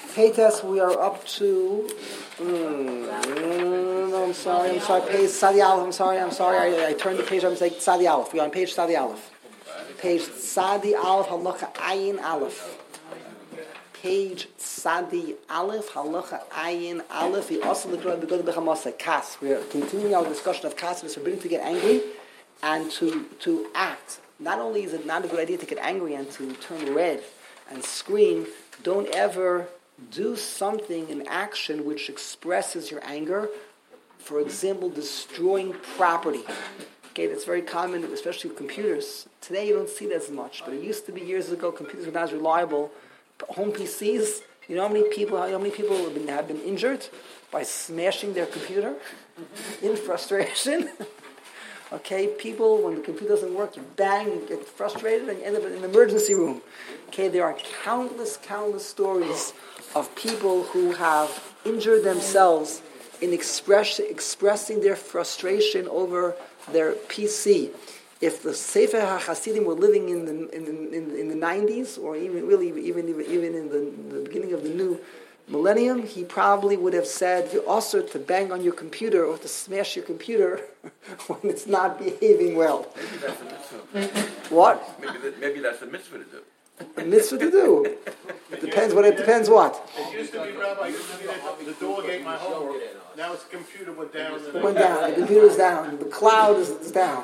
Peites, we are up to. I'm sorry. Page Sadi Aleph. I'm sorry. I turned the page. I'm saying Sadi Aleph. We are on page Sadi Aleph. Page Sadi Aleph Halacha Ayin Aleph. Page Sadi Aleph Halacha Ayin Aleph. We also look at the Kas. We are continuing our discussion of Kas. It's forbidden to get angry and to act. Not only is it not a good idea to get angry and to turn red and scream, don't ever do something, an action which expresses your anger. For example, destroying property. Okay, that's very common, especially with computers. Today you don't see that as much, but it used to be years ago. Computers were not as reliable. Home PCs, you know how many people have been injured by smashing their computer in frustration? Okay, people, when the computer doesn't work, you bang, you get frustrated, and you end up in an emergency room. Okay, there are countless stories of people who have injured themselves in expressing their frustration over their PC. If the Sefer HaChasidim were living in the 90s, or even in the beginning of the new millennium, he probably would have said, you're also to bang on your computer or to smash your computer when it's not behaving well. Maybe that's a mitzvah. What? Maybe that's a mitzvah to do. A mitzvah to do. It depends what. It used to be, Rabbi, the dog ate my homework. Now its computer went down. It went down. The computer's down. The cloud is down.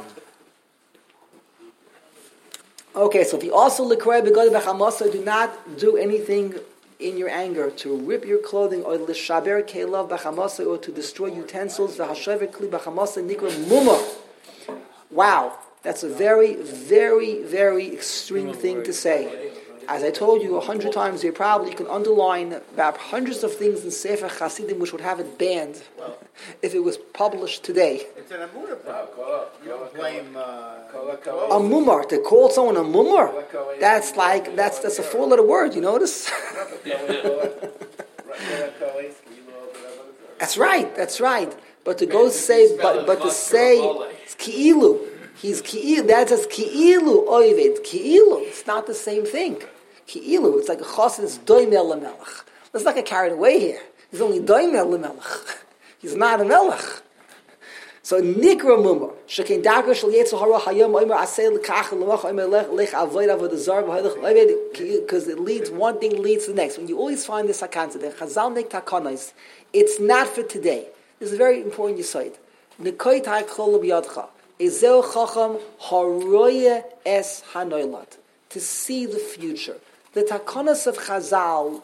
Okay, so if you also do not do anything in your anger, to rip your clothing, or l'shaber kelav b'chamasa, or to destroy utensils, v'hashever kli b'chamasa nikra mumah. Wow, that's a very, very, very extreme thing to say. As I told you 100 times, you can underline about hundreds of things in Sefer Chasidim which would have it banned if it was published today. It's an amuna problem. You don't blame a mumar. To call someone a mumar, that's a 4-letter word. You notice? That's right. But to go say, but to say it's ki'ilu. He's ki'ilu. That says ki'ilu oived. Ki'ilu. It's not the same thing. Ki'ilu. It's like a chassid is doimel lemelech. Let's not get carried away here. He's only doimel lemelech. He's not a melech. So nikra mumar. Shekein dagar shel yetzel hara hayom oimer asay lekach lemach oimer lech avoid avodah zar v'hoydech because it leads, one thing leads to the next. When you always find this hakanza, the chazal nek takanais, it's not for today. This is a very important yesod. Nekoy ta'ay kol b'yadcha. Ezeu chacham haroye es hanoilad. To see the future. The takanas of Chazal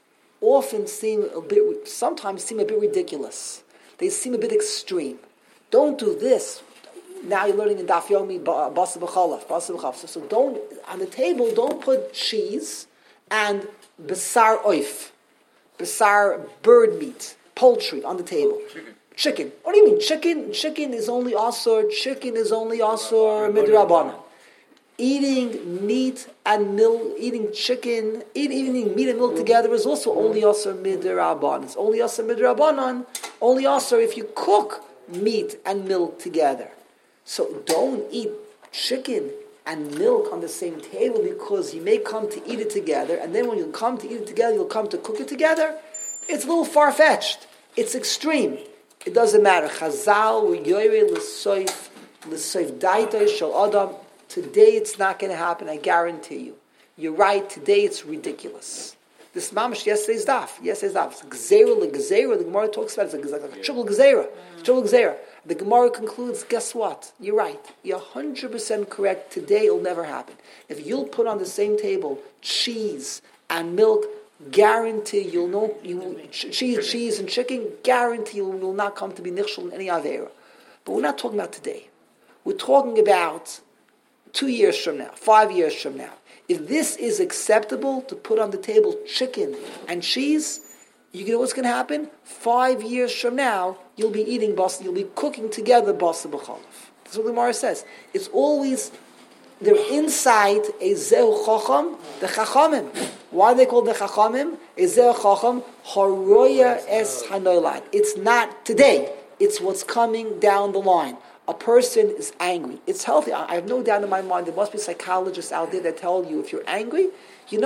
sometimes seem a bit ridiculous. They seem a bit extreme. Don't do this. Now you're learning in Daf Yomi, Basa B'chalaf. So don't, on the table, don't put cheese and Basar oif. Basar bird meat, poultry on the table. Chicken. What do you mean? Chicken is only asur midrabanan. Eating meat and milk, eating meat and milk together is also only asur midrabanan. It's only asur midrabanan, only asur if you cook meat and milk together. So don't eat chicken and milk on the same table, because you may come to eat it together, and then when you come to eat it together, you'll come to cook it together. It's a little far-fetched. It's extreme. It doesn't matter. Chazal u'yoyre l'soif daitay shel adam. Today it's not going to happen. I guarantee you. You're right. Today it's ridiculous. This mamash yesterday's daf. It's gzeira l'gzeira. The Gemara talks about it. It's like a triple gzeira. The Gemara concludes, guess what? You're right. You're 100% correct. Today it'll never happen. If you'll put on the same table cheese and milk, guarantee cheese and chicken, guarantee you will not come to be nichshel in any avera. But we're not talking about today. We're talking about 2 years from now, 5 years from now. If this is acceptable to put on the table chicken and cheese, you know what's going to happen? 5 years from now, you'll be eating basa, you'll be cooking together basa b'chalaf. That's what the Gemara says. It's always, they're inside a zeu chacham, the chachamim. Why are they called the chachamim? A zeu chacham, haroya es hanoilad. It's not today. It's what's coming down the line. A person is angry. It's healthy. I have no doubt in my mind there must be psychologists out there that tell you if you're angry,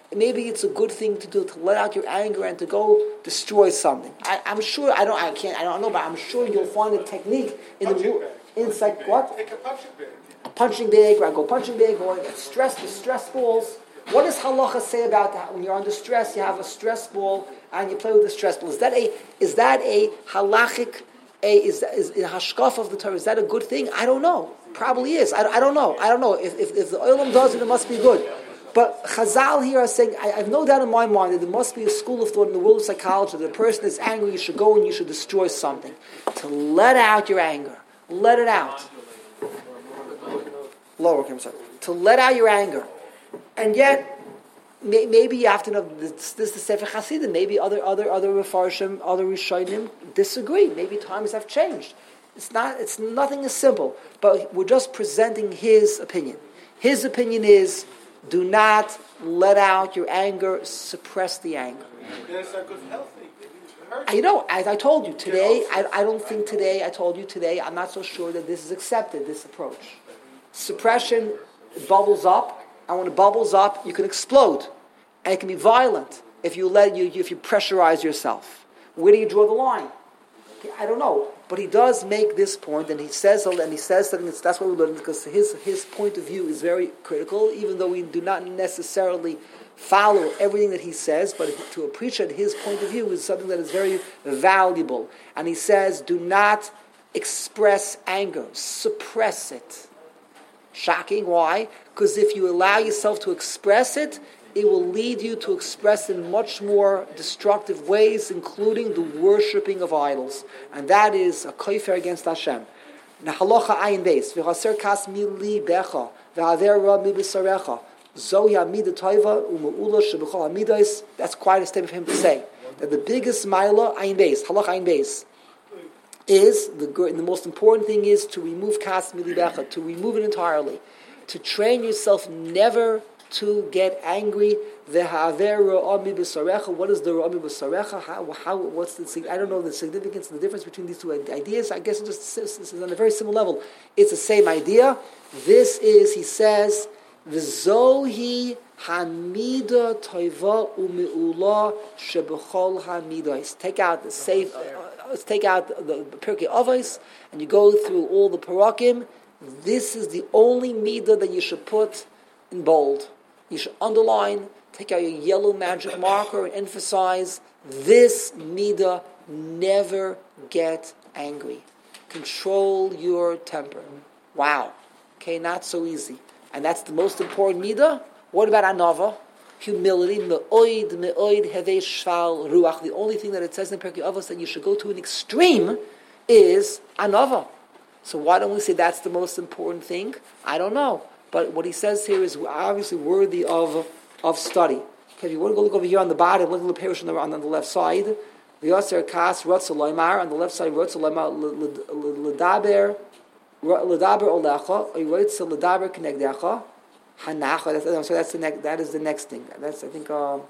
maybe it's a good thing to do, to let out your anger and to go destroy something. I'm sure, I don't know, but I'm sure you'll find a technique in inside what? Take a punching bag. A punching bag, or I go punching bag, or the stress balls. What does halacha say about that? When you're under stress, you have a stress ball and you play with the stress ball. Is that a halachic? Is a hashkaf of the Torah? Is that a good thing? I don't know. Probably is. I don't know. If the olam does it must be good. But Chazal here are saying, I have no doubt in my mind that there must be a school of thought in the world of psychology that the person is angry, you should go and you should destroy something. To let out your anger. Let it out. Lower, to let out your anger. And yet, maybe you have to know, this is the Sefer Hasidim, maybe other Mefarshim, other Rishonim disagree. Maybe times have changed. Nothing is simple. But we're just presenting his opinion. His opinion is, do not let out your anger, suppress the anger. That's not good, healthy. As I told you today, I told you today, I'm not so sure that this is accepted, this approach. Suppression bubbles up, and when it bubbles up, you can explode. And it can be violent if you pressurize yourself. Where do you draw the line? I don't know. But he does make this point, and he says something. That's what we learn, because his point of view is very critical, even though we do not necessarily follow everything that he says, but to appreciate his point of view is something that is very valuable. And he says, do not express anger, suppress it. Shocking, why? Because if you allow yourself to express it, it will lead you to express in much more destructive ways, including the worshipping of idols. And that is a kofar against Hashem. Halacha ayin beis, v'chaser kas mi libecha, v'haver ra mi b'sarecha, zohi hamida toiva u'me'ula sheb'chol hamidais. That's quite a statement for him to say. That the biggest mila, ayin beis, halacha ayin beis, is, the most important thing is to remove kas mi libecha, to remove it entirely. To train yourself never to get angry. What is the ra'ami b'sarecha? What's the? I don't know the significance and the difference between these two ideas. I guess it's on a very similar level. It's the same idea. This is, he says, v'zohi hamida toiva u'me'ula shebechol hamidas. Take out the safe. Take out the Pirkei Avos, and you go through all the parakim. This is the only midah that you should put in bold. You should underline, take out your yellow magic marker and emphasize this midah, never get angry. Control your temper. Wow. Okay, not so easy. And that's the most important midah. What about anava? Humility. Me'oid hevei shval ruach. The only thing that it says in Pirkei Avos that you should go to an extreme is anava. So why don't we say that's the most important thing? I don't know. But what he says here is obviously worthy of study. Okay, if you want to go look over here on the bottom, look at the parish on the left side. V'yaser kas rotzalaymar, on the left side, rotzalaymar l'daber olecha, or you write to l'daber k'negdecha, hanacha, so that is the next thing. That's, I think,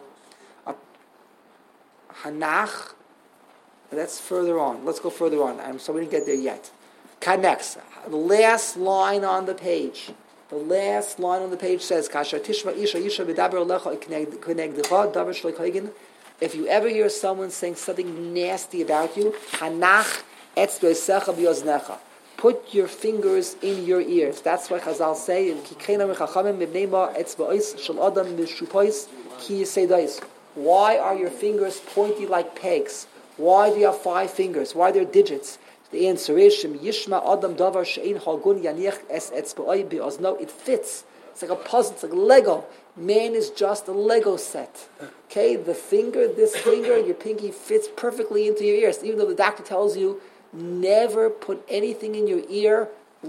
hanach, that's further on. Let's go further on. So we didn't get there yet. Next, the last line on the page. The last line on the page says, "Kasher tishma isha v'daber alecha k'negdecha davar shlo k'hagin." If you ever hear someone saying something nasty about you, hanach etz doisecha b'yoznecha. Put your fingers in your ears. That's why Chazal say, "Kikreina mechachamim mibnei ma etz ba'os shel adam mishupos ki yiseidais." Why are your fingers pointy like pegs? Why do you have 5 fingers? Why are there digits? The answer is, Yishma Adam Davar Shein Hagun Yanich Es Etzba'ai Bi'ozno. It fits. It's like a puzzle. It's like Lego. Man is just a Lego set. Okay, this finger, your pinky fits perfectly into your ears. Even though the doctor tells you never put anything in your ear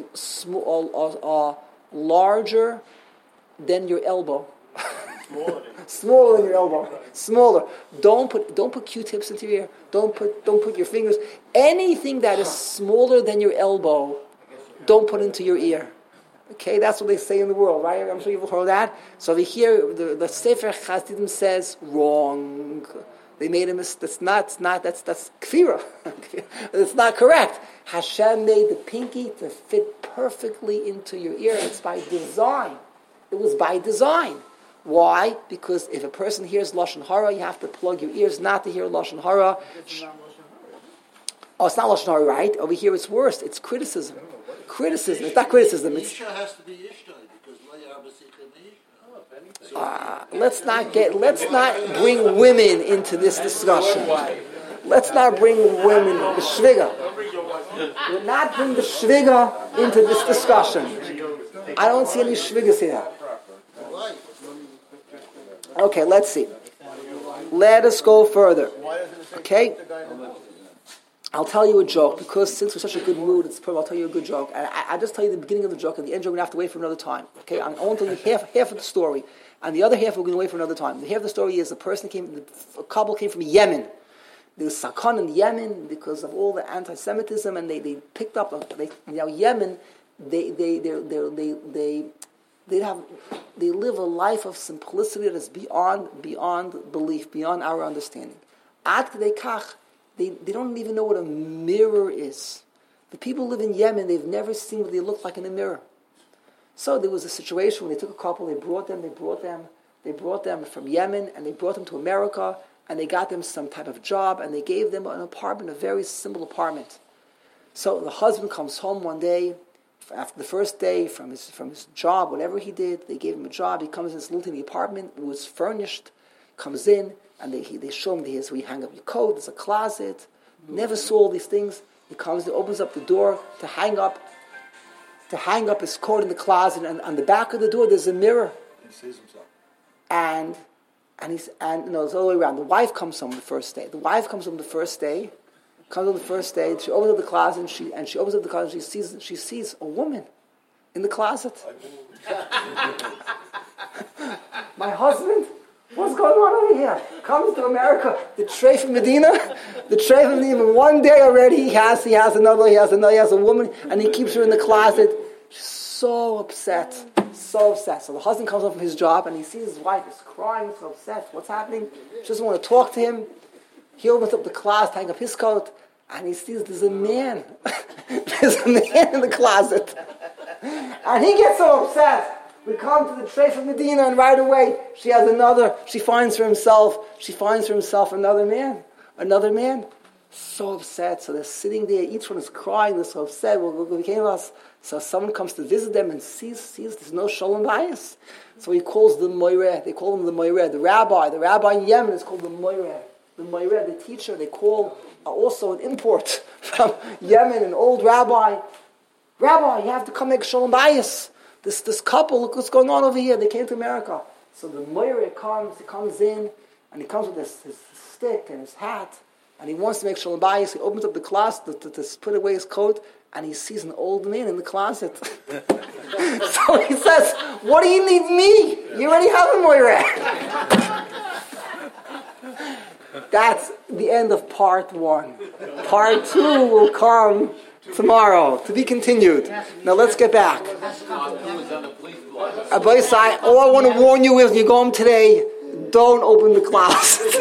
larger than your elbow. Smaller than your elbow. Smaller. Don't put Q-tips into your ear. Don't put your fingers. Anything that is smaller than your elbow, don't put into your ear. Okay, that's what they say in the world, right? I'm sure you've heard that. So over here, the Sefer Hasidim says wrong. They made a mistake. That's kfira. It's not correct. Hashem made the pinky to fit perfectly into your ear. It's by design. It was by design. Why? Because if a person hears Lashon Hara, you have to plug your ears not to hear Lashon Hara. Oh, it's not Lashon Hara, right? Over here it's worse. It's criticism. Criticism. It's not criticism. It's, Isha has to be Ishtai because let's not bring women into this discussion. Let's not bring women, the shviga. Do not bring the shviga into this discussion. I don't see any shvigas here. Okay, let's see. Let us go further. Okay? I'll tell you a joke, because since we're such a good mood, I'll tell you a good joke. And I just tell you the beginning of the joke, and the end joke we're going to have to wait for another time. Okay? I want to tell you half of the story, and the other half we're going to wait for another time. The half of the story is a couple came from Yemen. There was Sakon in Yemen because of all the anti-Semitism, and they picked up. Yemen, they live a life of simplicity that is beyond belief, beyond our understanding. Ad K'dei Kach, they don't even know what a mirror is. The people who live in Yemen, they've never seen what they look like in a mirror. So there was a situation when they took a couple, they brought them from Yemen, and they brought them to America, and they got them some type of job, and they gave them an apartment, a very simple apartment. So the husband comes home one day, after the first day from his job, whatever he did, they gave him a job. He comes in this little tiny apartment, it was furnished, comes in, and they show him here's where you hang up your coat, there's a closet. Never saw all these things. He comes, he opens up the door to hang up his coat in the closet, and on the back of the door there's a mirror. He sees himself. And it's all the way around. The wife comes home the first day. She opens up the closet, and she sees a woman in the closet. My husband, what's going on over here? Comes to America, the tray from Medina. One day already he has a woman, and he keeps her in the closet. She's so upset. So the husband comes home from his job, and he sees his wife is crying, so upset. What's happening? She doesn't want to talk to him. He opens up the closet, hangs up his coat, and he sees there's a man. There's a man in the closet. And he gets so upset. We come to the tray from Medina, and right away she finds for herself another man. So upset. So they're sitting there, each one is crying, they're so upset. What became of us? So someone comes to visit them and sees there's no shalom bayis. So he calls the moireh. They call him the moireh. The rabbi in Yemen is called the moireh. The moireh, the teacher, they call also an import from Yemen, an old rabbi. Rabbi, you have to come make shalom bayis. This couple, look what's going on over here. They came to America. So the moireh comes in, and he comes with his stick and his hat, and he wants to make shalom bayis. He opens up the closet to put away his coat, and he sees an old man in the closet. So he says, what do you need me? You already have a moireh. That's the end of part 1. Part 2 will come tomorrow, to be continued. Now let's get back. All I want to warn you is, when you go home today, don't open the closet.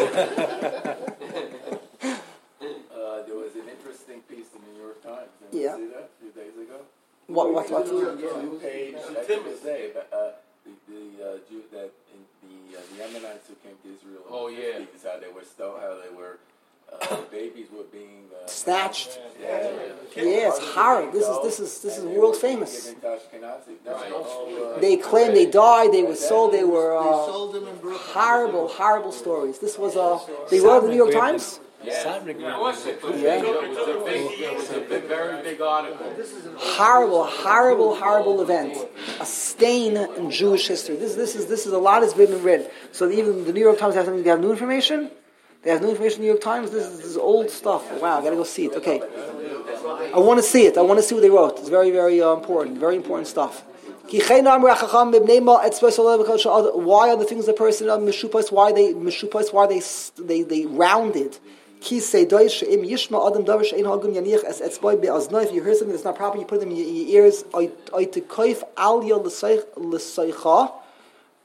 There was an interesting piece in the New York Times. Did you see that a few days ago? What? Two-page essay about the Jew that the Yemenites who came to Israel. How they were babies were being snatched. It's horrible. This is world famous. They claim they died. They were sold. They were horrible stories. This was they wrote the New York Times. It was a very big article. Horrible event. A stain in Jewish history. This is a lot has been read. So even the New York Times has something. They have new information. They have new information in the New York Times. This is old stuff. Wow, I gotta go see it. Okay. I want to see it. I want to see what they wrote. It's very, very important. Very important stuff. Why are the things the person mishupas? Why they mishupas? Why they rounded? If you hear something that's not proper, you put them in your ears.